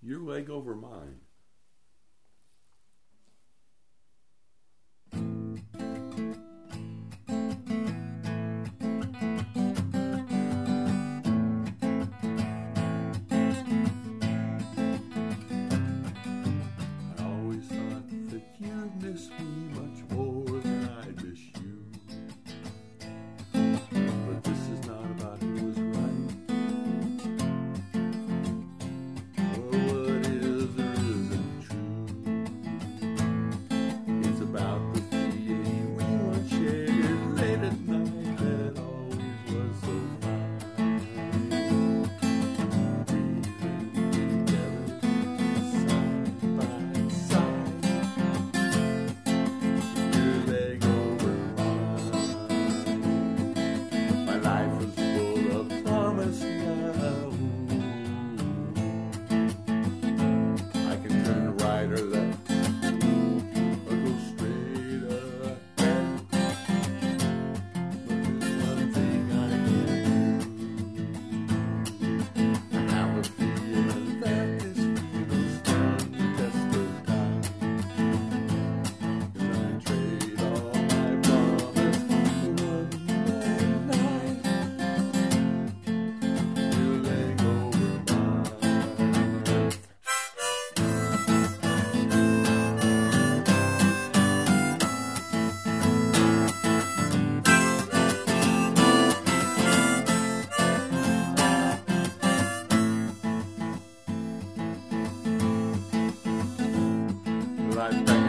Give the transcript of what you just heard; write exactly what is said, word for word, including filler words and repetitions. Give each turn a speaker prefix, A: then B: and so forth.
A: Your leg over mine. I always thought that you'd miss me much more than I'd miss you. But this is not about who was right or what is or isn't true. It's about the feeling we once shared late at night that always was so fine. Breathing together, side by side, your leg over mine. My life is full of promise now. I can turn right or left, or go straight ahead. But there's one thing I can do. I have a feeling that this feeling's stand the test of time. 'Cause I trade all my promise for one more night. Your leg over mine. Like